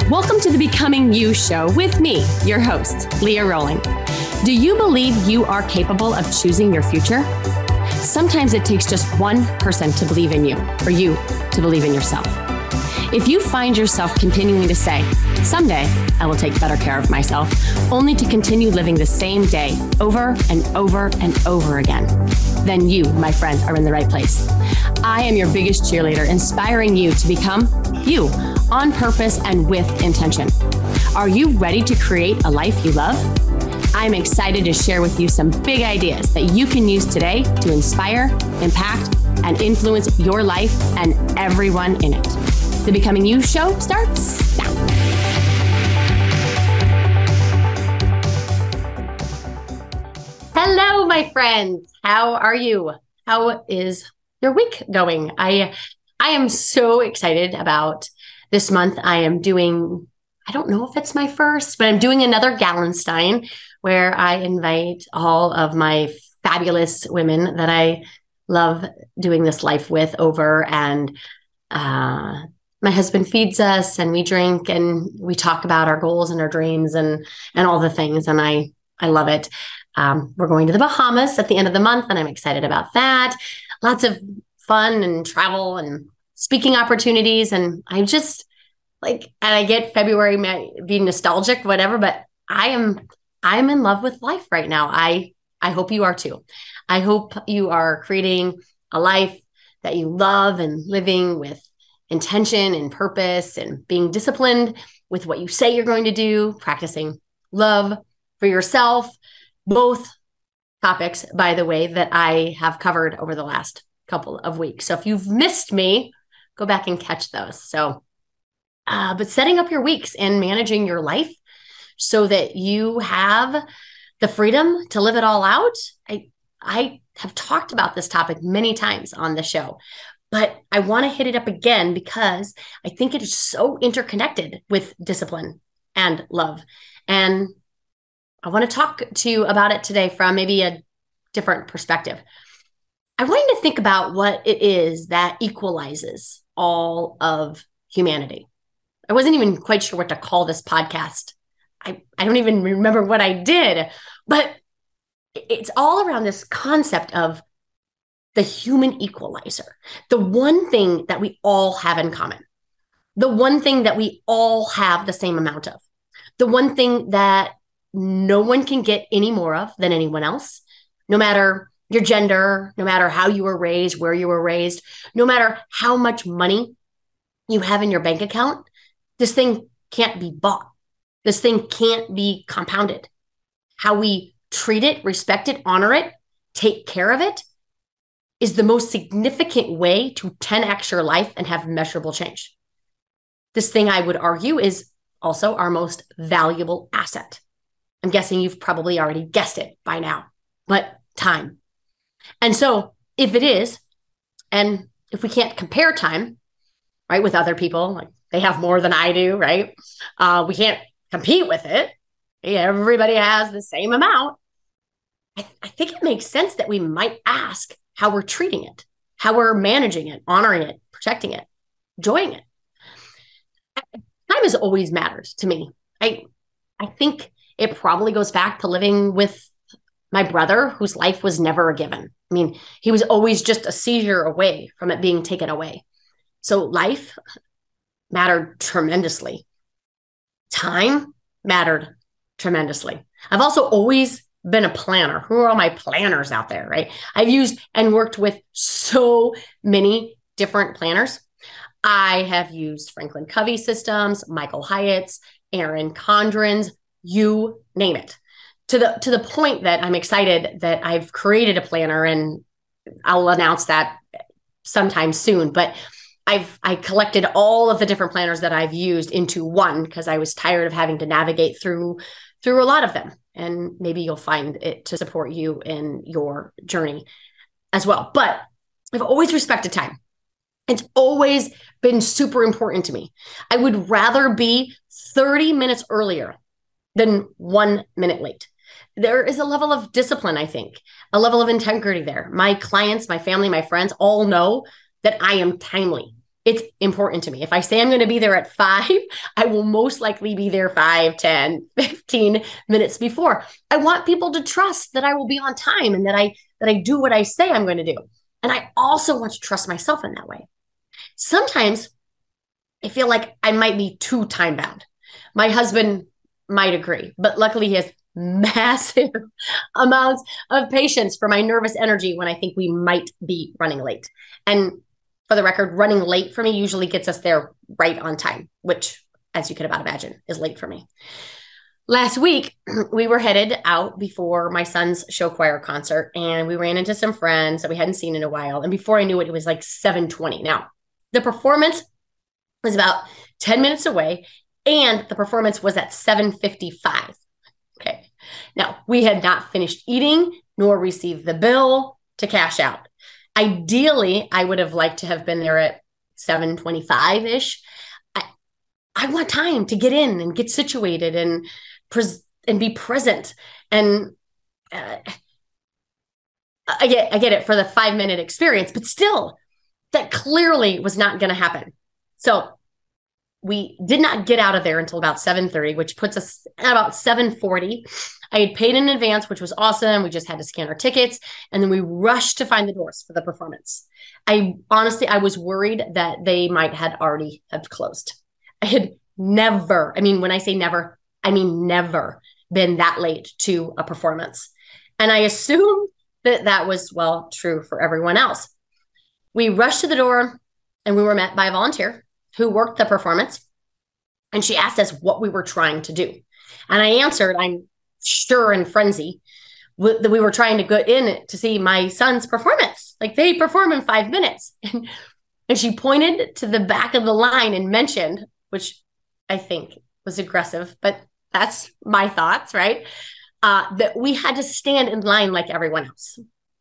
Welcome to the Becoming You show with me, your host, Leah Rowling. Do you believe you are capable of choosing your future? Sometimes it takes just one person to believe in you, or you to believe in yourself. If you find yourself continuing to say, someday I will take better care of myself, only to continue living the same day over and over and over again, then you, my friend, are in the right place. I am your biggest cheerleader, inspiring you to become you on purpose and with intention. Are you ready to create a life you love? I'm excited to share with you some big ideas that you can use today to inspire, impact, and influence your life and everyone in it. The Becoming You show starts now. Hello, my friends. How are you? How is your week going? I am so excited about this month. I am doing, I don't know if it's my first, but I'm doing another Gallenstein where I invite all of my fabulous women that I love doing this life with over, and my husband feeds us and we drink and we talk about our goals and our dreams and all the things. And I love it. We're going to the Bahamas at the end of the month and I'm excited about that. Lots of fun and travel and speaking opportunities. And I'm just and I get February being nostalgic, whatever, but I'm in love with life right now. I hope you are too. I hope you are creating a life that you love and living with intention and purpose and being disciplined with what you say you're going to do, practicing love for yourself, both topics, by the way, that I have covered over the last couple of weeks. So if you've missed me, go back and catch those. So, but setting up your weeks and managing your life so that you have the freedom to live it all out. I have talked about this topic many times on the show, but I want to hit it up again because I think it is so interconnected with discipline and love. And I want to talk to you about it today from maybe a different perspective. I want you to think about what it is that equalizes all of humanity. I wasn't even quite sure what to call this podcast. I don't even remember what I did, but it's all around this concept of the human equalizer, the one thing that we all have in common, the one thing that we all have the same amount of, the one thing that no one can get any more of than anyone else, no matter your gender, no matter how you were raised, where you were raised, no matter how much money you have in your bank account, this thing can't be bought. This thing can't be compounded. How we treat it, respect it, honor it, take care of it is the most significant way to 10x your life and have measurable change. This thing, I would argue, is also our most valuable asset. I'm guessing you've probably already guessed it by now, but time. And so if it is, and if we can't compare time, right, with other people, like they have more than I do, right? We can't compete with it. Everybody has the same amount. I think it makes sense that we might ask how we're treating it, how we're managing it, honoring it, protecting it, enjoying it. Time is always matters to me. I think it probably goes back to living with my brother, whose life was never a given. I mean, he was always just a seizure away from it being taken away. So life mattered tremendously. Time mattered tremendously. I've also always been a planner. Who are all my planners out there, right? I've used and worked with so many different planners. I have used Franklin Covey systems, Michael Hyatt's, Erin Condren's, you name it. To the point that I'm excited that I've created a planner, and I'll announce that sometime soon. But I collected all of the different planners that I've used into one because I was tired of having to navigate through a lot of them. And maybe you'll find it to support you in your journey as well. But I've always respected time. It's always been super important to me. I would rather be 30 minutes earlier than 1 minute late. There is a level of discipline, I think, a level of integrity there. My clients, my family, my friends all know that I am timely. it's important to me. If I say I'm going to be there at 5, I will most likely be there 5, 10, 15 minutes before. I want people to trust that I will be on time and that I do what I say I'm going to do. And I also want to trust myself in that way. Sometimes I feel like I might be too time bound. My husband might agree, but luckily he has massive amounts of patience for my nervous energy when I think we might be running late. And for the record, running late for me usually gets us there right on time, which, as you can about imagine, is late for me. Last week, we were headed out before my son's show choir concert, and we ran into some friends that we hadn't seen in a while. And before I knew it, it was like 7:20. Now, the performance was about 10 minutes away, and the performance was at 7:55. Okay. Now, we had not finished eating nor received the bill to cash out. Ideally, I would have liked to have been there at 7:25-ish. I want time to get in and get situated and be present. And I get it for the 5-minute experience, but still, that clearly was not going to happen. So we did not get out of there until about 7:30, which puts us at about 7:40. I had paid in advance, which was awesome. We just had to scan our tickets, and then we rushed to find the doors for the performance. I was worried that they might had already have closed. I had never, when I say never, I mean never been that late to a performance. And I assumed that was, well, true for everyone else. We rushed to the door, and we were met by a volunteer who worked the performance. And she asked us what we were trying to do. And I answered, I'm sure in frenzy, that we were trying to go in to see my son's performance. Like, they perform in 5 minutes. And she pointed to the back of the line and mentioned, which I think was aggressive, but that's my thoughts, right? That we had to stand in line like everyone else.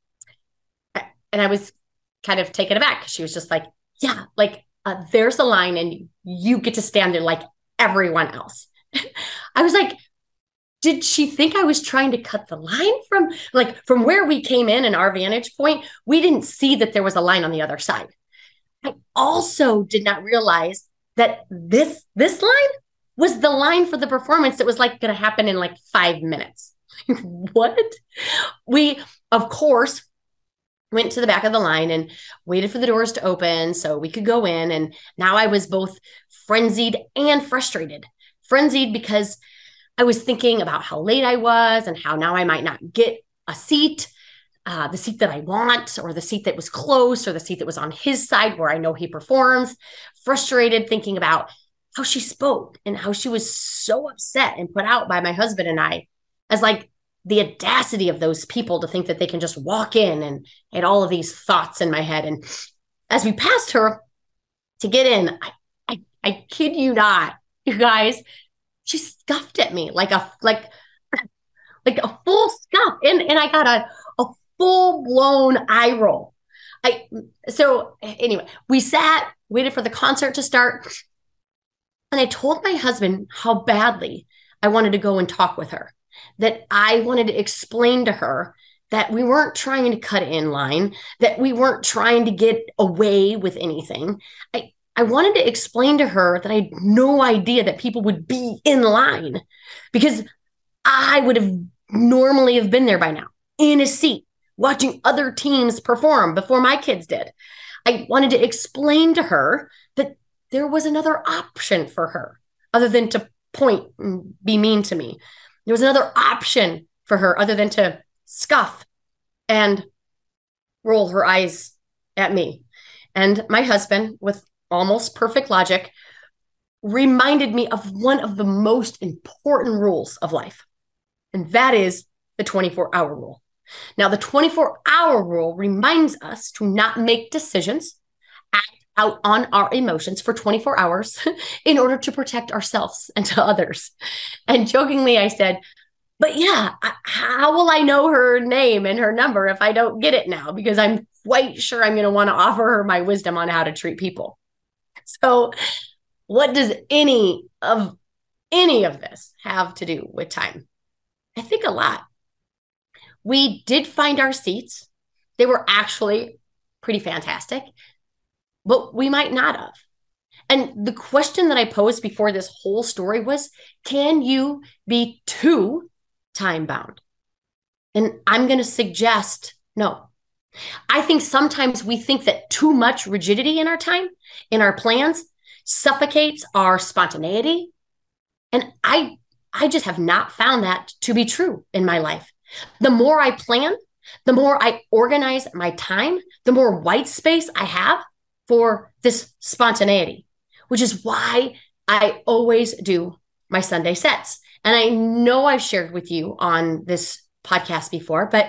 And I was kind of taken aback because she was just like, yeah, like, there's a line and you get to stand there like everyone else. I was like, did she think I was trying to cut the line from where we came in and our vantage point? We didn't see that there was a line on the other side. I also did not realize that this line was the line for the performance that was like going to happen in like 5 minutes. What? We, of course, went to the back of the line and waited for the doors to open so we could go in. And now I was both frenzied and frustrated. Frenzied because I was thinking about how late I was and how now I might not get a seat, the seat that I want, or the seat that was close, or the seat that was on his side where I know he performs. Frustrated thinking about how she spoke and how she was so upset and put out by my husband and I, as like the audacity of those people to think that they can just walk in, and had all of these thoughts in my head. And as we passed her to get in, I kid you not, you guys, she scuffed at me like a full scuff. And I got a full blown eye roll. So anyway, we sat, waited for the concert to start. And I told my husband how badly I wanted to go and talk with her, that I wanted to explain to her that we weren't trying to cut in line, that we weren't trying to get away with anything. I wanted to explain to her that I had no idea that people would be in line, because I would have normally have been there by now in a seat watching other teams perform before my kids did. I wanted to explain to her that there was another option for her other than to point and be mean to me. There was another option for her other than to scoff and roll her eyes at me. And my husband, with almost perfect logic, reminded me of one of the most important rules of life. And that is the 24-hour rule. Now, the 24-hour rule reminds us to not make decisions, act out on our emotions for 24 hours in order to protect ourselves and to others. And jokingly, I said, but yeah, how will I know her name and her number if I don't get it now? Because I'm quite sure I'm going to want to offer her my wisdom on how to treat people. So what does any of this have to do with time? I think a lot. We did find our seats. They were actually pretty fantastic. but we might not have. And the question that I posed before this whole story was, can you be too time bound? And I'm going to suggest no. I think sometimes we think that too much rigidity in our time, in our plans, suffocates our spontaneity. And I just have not found that to be true in my life. The more I plan, the more I organize my time, the more white space I have for this spontaneity, which is why I always do my Sunday sets. And I know I've shared with you on this podcast before, but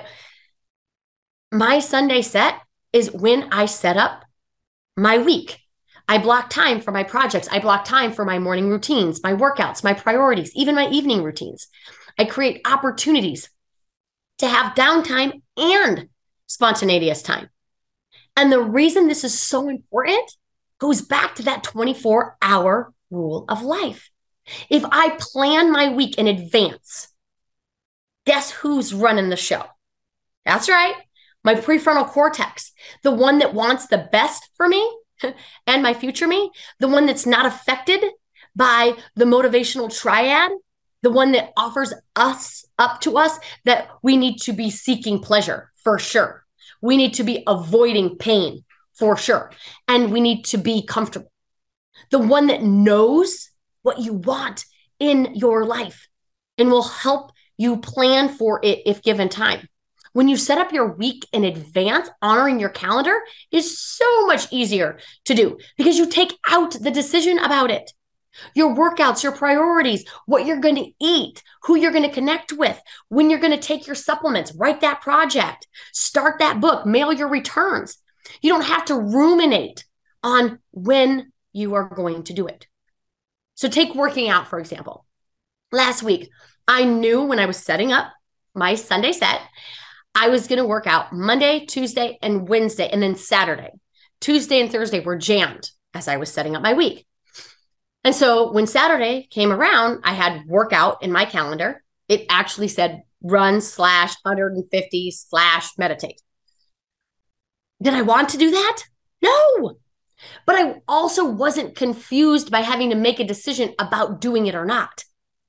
my Sunday set is when I set up my week. I block time for my projects. I block time for my morning routines, my workouts, my priorities, even my evening routines. I create opportunities to have downtime and spontaneous time. And the reason this is so important goes back to that 24-hour rule of life. If I plan my week in advance, guess who's running the show? That's right, my prefrontal cortex, the one that wants the best for me and my future me, the one that's not affected by the motivational triad, the one that offers us up to us that we need to be seeking pleasure for sure. We need to be avoiding pain for sure. And we need to be comfortable. The one that knows what you want in your life and will help you plan for it if given time. When you set up your week in advance, honoring your calendar is so much easier to do because you take out the decision about it. Your workouts, your priorities, what you're going to eat, who you're going to connect with, when you're going to take your supplements, write that project, start that book, mail your returns. You don't have to ruminate on when you are going to do it. So take working out, for example. Last week, I knew when I was setting up my Sunday set, I was going to work out Monday, Tuesday, and Wednesday, and then Saturday. Tuesday and Thursday were jammed as I was setting up my week. And so when Saturday came around, I had workout in my calendar. It actually said run/150/meditate. Did I want to do that? No. But I also wasn't confused by having to make a decision about doing it or not,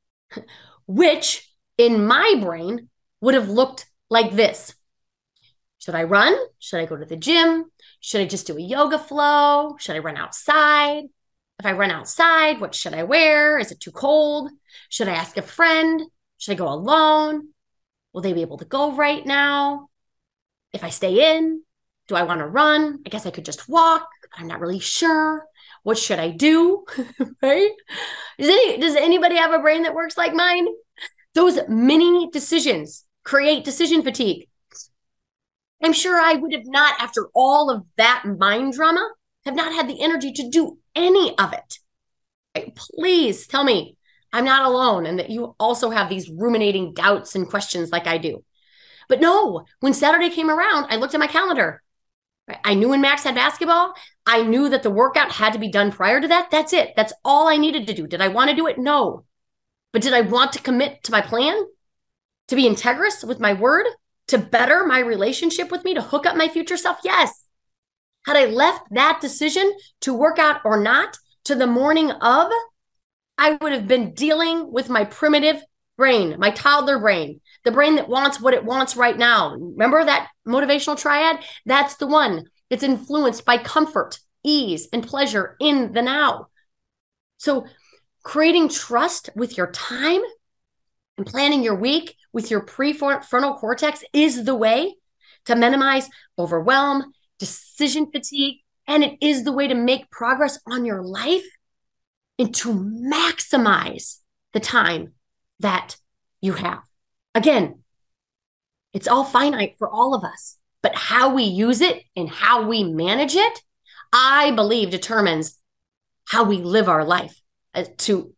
which in my brain would have looked like this. Should I run? Should I go to the gym? Should I just do a yoga flow? Should I run outside? If I run outside, what should I wear? Is it too cold? Should I ask a friend? Should I go alone? Will they be able to go right now? If I stay in, do I want to run? I guess I could just walk. I'm not really sure. What should I do? Right? Does anybody have a brain that works like mine? Those mini decisions create decision fatigue. I'm sure I would have not, after all of that mind drama, have not had the energy to do any of it. Please tell me I'm not alone and that you also have these ruminating doubts and questions like I do. But no, when Saturday came around, I looked at my calendar. I knew when Max had basketball. I knew that the workout had to be done prior to that. That's it. That's all I needed to do. Did I want to do it? No. But did I want to commit to my plan? To be integrous with my word? To better my relationship with me? To hook up my future self? Yes. Had I left that decision to work out or not to the morning of, I would have been dealing with my primitive brain, my toddler brain, the brain that wants what it wants right now. Remember that motivational triad? That's the one. It's influenced by comfort, ease, and pleasure in the now. So creating trust with your time and planning your week with your prefrontal cortex is the way to minimize overwhelm, decision fatigue, and it is the way to make progress on your life and to maximize the time that you have. Again, it's all finite for all of us, but how we use it and how we manage it, I believe determines how we live our life to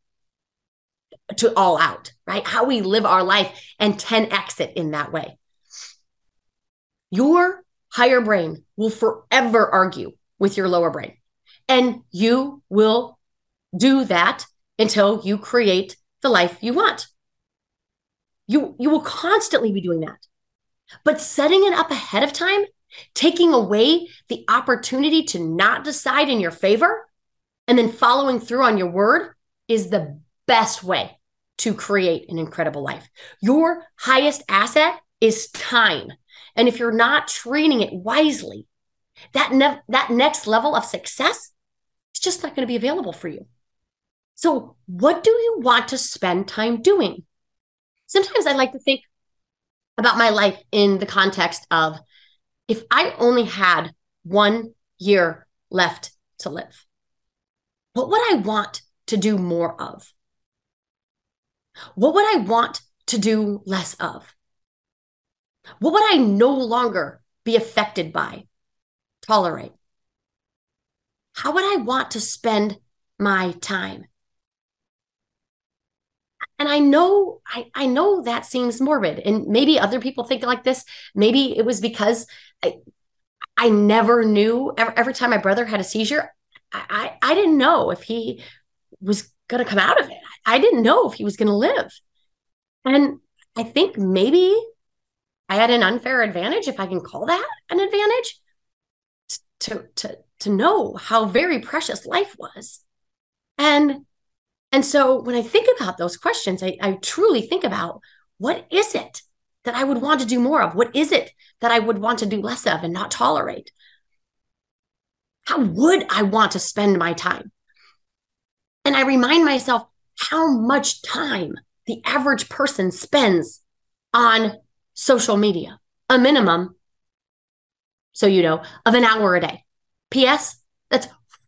all out, right? How we live our life and 10x it in that way. Your higher brain will forever argue with your lower brain, and you will do that until you create the life you want. You will constantly be doing that. But setting it up ahead of time Taking away the opportunity to not decide in your favor and then following through on your word is the best way to create an incredible life. Your highest asset is time. And if you're not training it wisely, that next level of success is just not going to be available for you. So what do you want to spend time doing? Sometimes I like to think about my life in the context of, if I only had 1 year left to live, what would I want to do more of? What would I want to do less of? What would I no longer be affected by, tolerate? How would I want to spend my time? And I know that seems morbid, and maybe other people think like this. Maybe it was because I never knew. Every time my brother had a seizure, I didn't know if he was going to come out of it. I didn't know if he was going to live. And I think maybe I had an unfair advantage, if I can call that an advantage, to know how very precious life was. And so when I think about those questions, I truly think about, what is it that I would want to do more of? What is it that I would want to do less of and not tolerate? How would I want to spend my time? And I remind myself how much time the average person spends on social media, a minimum, so you know, of an hour a day. P.S. That's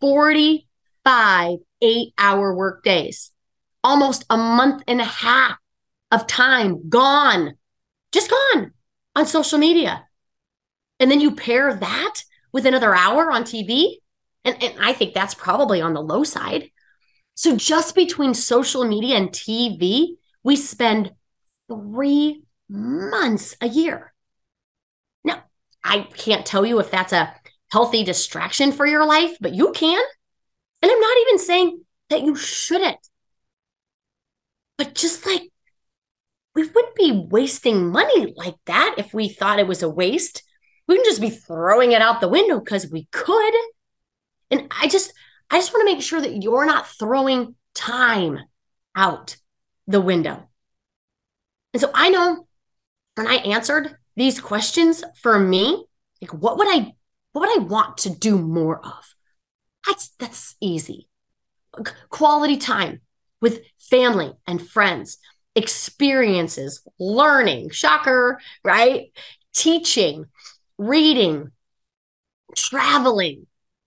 45 8-hour work days, almost a month and a half of time gone, just gone on social media. And then you pair that with another hour on TV. And I think that's probably on the low side. So just between social media and TV, we spend 3 months a year. Now, I can't tell you if that's a healthy distraction for your life, but you can. And I'm not even saying that you shouldn't. But just like, we wouldn't be wasting money like that if we thought it was a waste. We wouldn't just be throwing it out the window because we could. And I just want to make sure that you're not throwing time out the window. And so I know when I answered these questions for me, like, what would I want to do more of? That's easy. Quality time with family and friends, experiences, learning, shocker, right? Teaching, reading, traveling,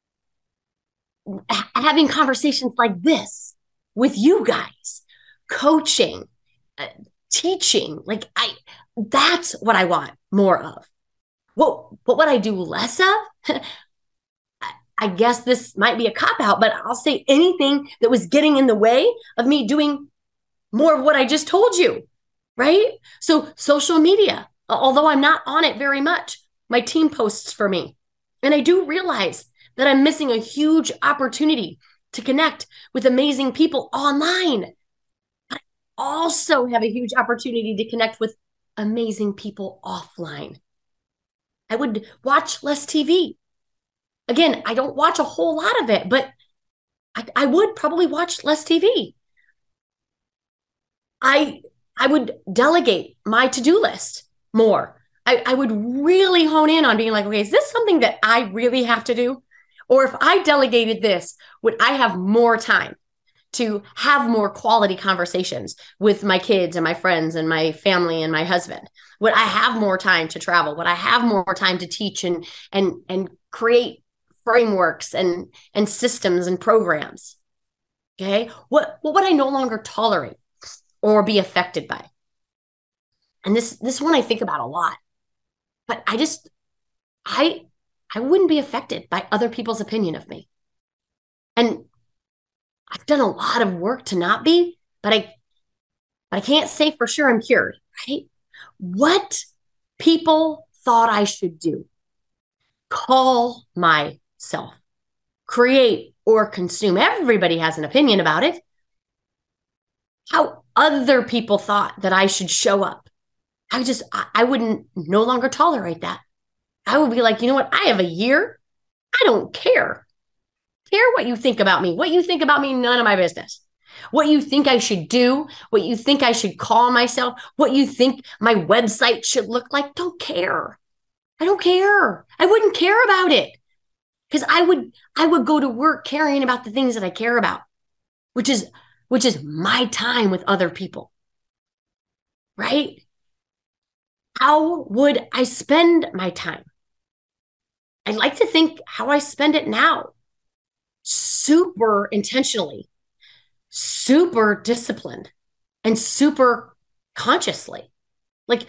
having conversations like this with you guys, coaching, teaching. Like, that's what I want more of. What would I do less of? I guess this might be a cop-out, but I'll say anything that was getting in the way of me doing more of what I just told you, right? So social media, although I'm not on it very much, my team posts for me. And I do realize that I'm missing a huge opportunity to connect with amazing people online. But I also have a huge opportunity to connect with amazing people offline. I would watch less TV. Again, I don't watch a whole lot of it, but I would probably watch less TV. I would delegate my to-do list more. I would really hone in on being like, okay, is this something that I really have to do? Or if I delegated this, would I have more time to have more quality conversations with my kids and my friends and my family and my husband? Would I have more time to travel? Would I have more time to teach and create frameworks and systems and programs? Okay. What would I no longer tolerate or be affected by? And this one I think about a lot, but I wouldn't be affected by other people's opinion of me. And I've done a lot of work to not be, but I can't say for sure I'm cured, right? What people thought I should do, call myself, create or consume. Everybody has an opinion about it. How other people thought that I should show up. I wouldn't no longer tolerate that. I would be like, you know what? I have a year. I don't care what you think about me. What you think about me, none of my business. What you think I should do, what you think I should call myself, what you think my website should look like, don't care. I don't care. I wouldn't care about it because I would go to work caring about the things that I care about, which is my time with other people. Right? How would I spend my time? I'd like to think how I spend it now. Super intentionally, super disciplined, and super consciously. Like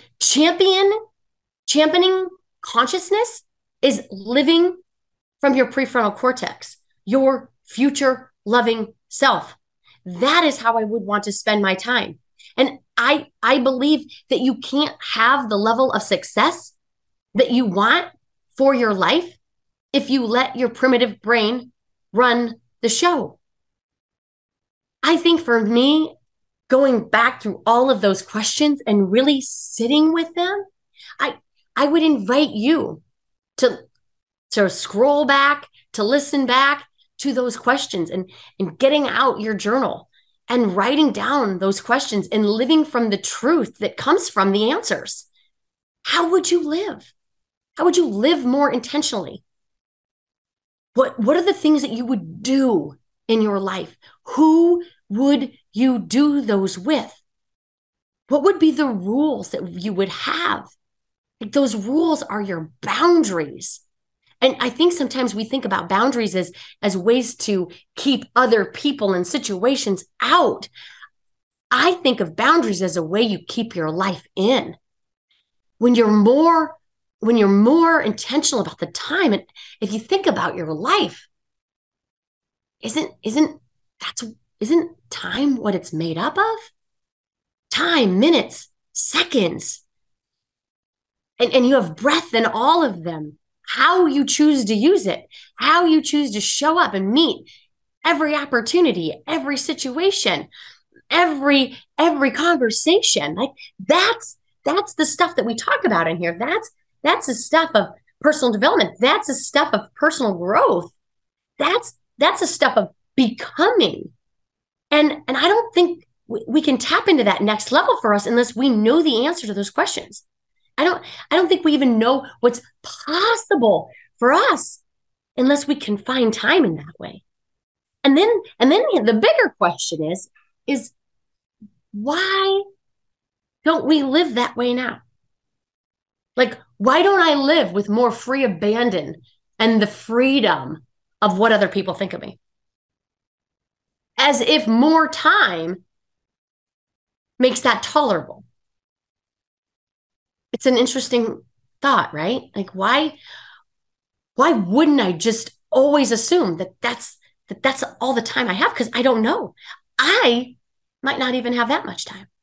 championing consciousness is living from your prefrontal cortex, your future loving self. That is how I would want to spend my time. And I believe that you can't have the level of success that you want for your life if you let your primitive brain run the show. I think for me, going back through all of those questions and really sitting with them, I would invite you to scroll back, to listen back to those questions and getting out your journal and writing down those questions and living from the truth that comes from the answers. How would you live? How would you live more intentionally? What are the things that you would do in your life? Who would you do those with? What would be the rules that you would have? Like those rules are your boundaries. And I think sometimes we think about boundaries as ways to keep other people and situations out. I think of boundaries as a way you keep your life in. When you're more intentional about the time, and if you think about your life, isn't time what it's made up of? Time, minutes, seconds. And you have breath in all of them. How you choose to use it, how you choose to show up and meet every opportunity, every situation, every conversation. Like that's the stuff that we talk about in here. That's the stuff of personal development. That's the stuff of personal growth. That's the stuff of becoming. And I don't think we can tap into that next level for us unless we know the answer to those questions. I don't think we even know what's possible for us unless we can find time in that way. And then the bigger question is why don't we live that way now? Like, why don't I live with more free abandon and the freedom of what other people think of me? As if more time makes that tolerable. It's an interesting thought, right? Like, why wouldn't I just always assume that that's all the time I have? Because I don't know. I might not even have that much time.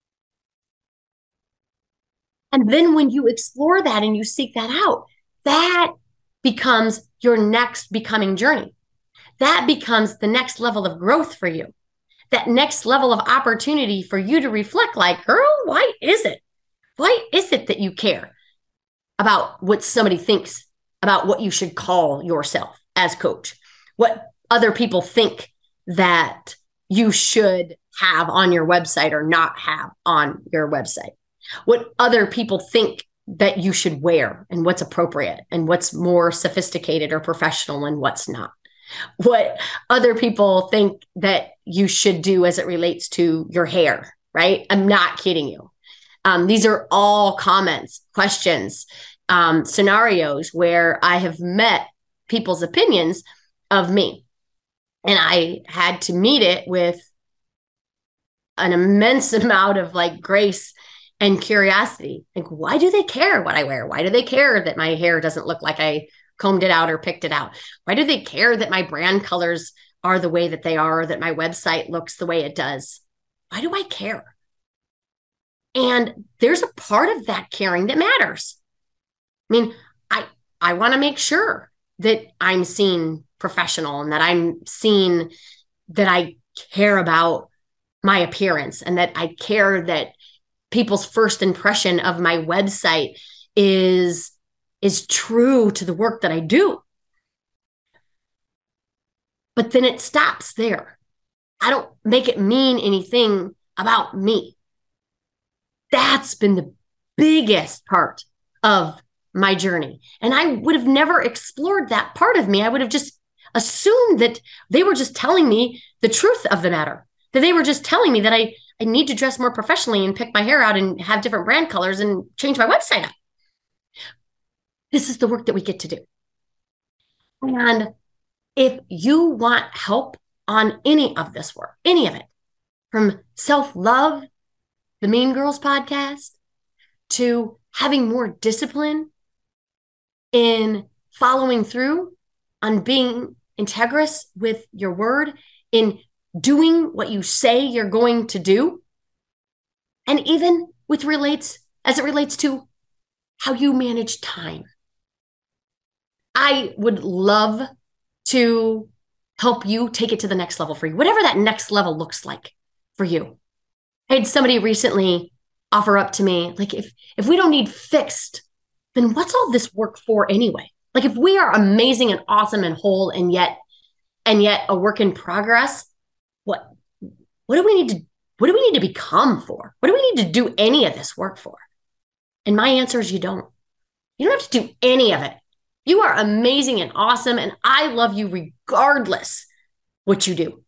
And then when you explore that and you seek that out, that becomes your next becoming journey. That becomes the next level of growth for you. That next level of opportunity for you to reflect like, girl, why is it? Why is it that you care about what somebody thinks about what you should call yourself as coach? What other people think that you should have on your website or not have on your website? What other people think that you should wear and what's appropriate and what's more sophisticated or professional and what's not? What other people think that you should do as it relates to your hair, right? I'm not kidding you. These are all comments, questions, scenarios where I have met people's opinions of me. And I had to meet it with an immense amount of like grace and curiosity. Like, why do they care what I wear? Why do they care that my hair doesn't look like I combed it out or picked it out? Why do they care that my brand colors are the way that they are, or that my website looks the way it does? Why do I care? And there's a part of that caring that matters. I mean, I want to make sure that I'm seen professional and that I'm seen that I care about my appearance and that I care that people's first impression of my website is is true to the work that I do. But then it stops there. I don't make it mean anything about me. That's been the biggest part of my journey. And I would have never explored that part of me. I would have just assumed that they were just telling me the truth of the matter, that they were just telling me that I need to dress more professionally and pick my hair out and have different brand colors and change my website up. This is the work that we get to do. And if you want help on any of this work, any of it, from self-love, the Mean Girls podcast, to having more discipline in following through on being integrous with your word, in doing what you say you're going to do, and even as it relates to how you manage time. I would love to help you take it to the next level for you, whatever that next level looks like for you. I had somebody recently offer up to me, like, if we don't need fixed, then what's all this work for anyway? Like, if we are amazing and awesome and whole and yet a work in progress, what do we need to become for? What do we need to do any of this work for? And my answer is you don't. You don't have to do any of it. You are amazing and awesome, and I love you regardless what you do.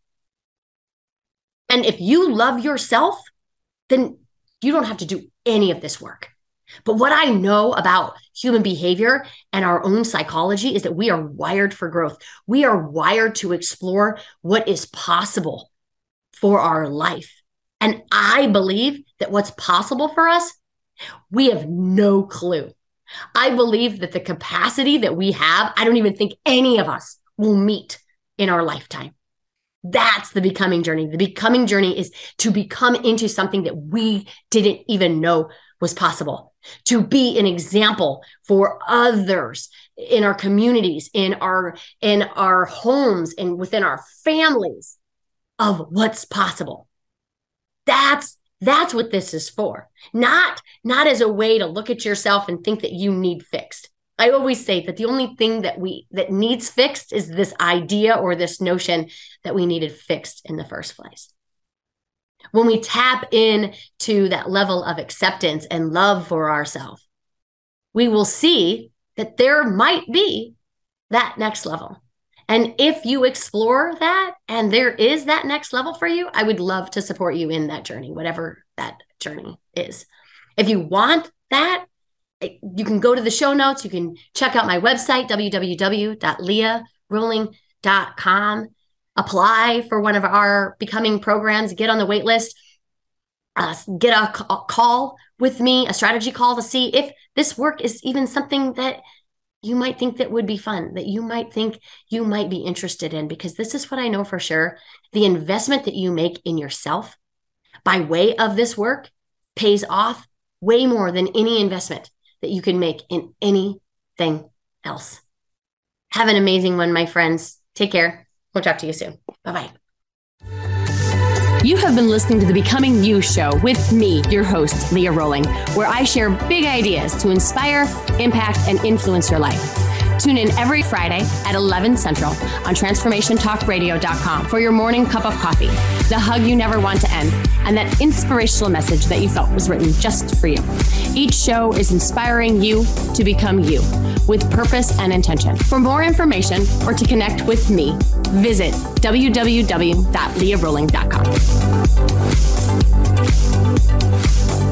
And if you love yourself, then you don't have to do any of this work. But what I know about human behavior and our own psychology is that we are wired for growth. We are wired to explore what is possible for our life. And I believe that what's possible for us, we have no clue. I believe that the capacity that we have, I don't even think any of us will meet in our lifetime. That's the becoming journey. The becoming journey is to become into something that we didn't even know was possible, to be an example for others in our communities, in our homes, and within our families of what's possible. That's what this is for. Not as a way to look at yourself and think that you need fixed. I always say that the only thing that needs fixed is this idea or this notion that we needed fixed in the first place. When we tap into that level of acceptance and love for ourselves, we will see that there might be that next level. And if you explore that and there is that next level for you, I would love to support you in that journey, whatever that journey is. If you want that, you can go to the show notes. You can check out my website, www.leahrowling.com. Apply for one of our becoming programs, get on the wait list, get a call with me, a strategy call, to see if this work is even something that you might think that would be fun, that you might think you might be interested in, because this is what I know for sure. The investment that you make in yourself by way of this work pays off way more than any investment that you can make in anything else. Have an amazing one, my friends. Take care. We'll talk to you soon. Bye-bye. You have been listening to the Becoming You show with me, your host, Leah Rolling, where I share big ideas to inspire, impact, and influence your life. Tune in every Friday at 11 Central on TransformationTalkRadio.com for your morning cup of coffee, the hug you never want to end, and that inspirational message that you felt was written just for you. Each show is inspiring you to become you with purpose and intention. For more information or to connect with me, visit www.leahrowling.com.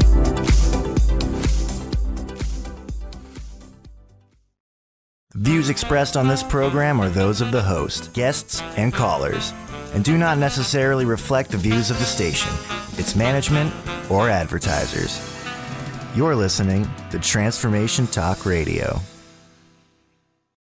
Views expressed on this program are those of the host, guests, and callers, and do not necessarily reflect the views of the station, its management, or advertisers. You're listening to Transformation Talk Radio.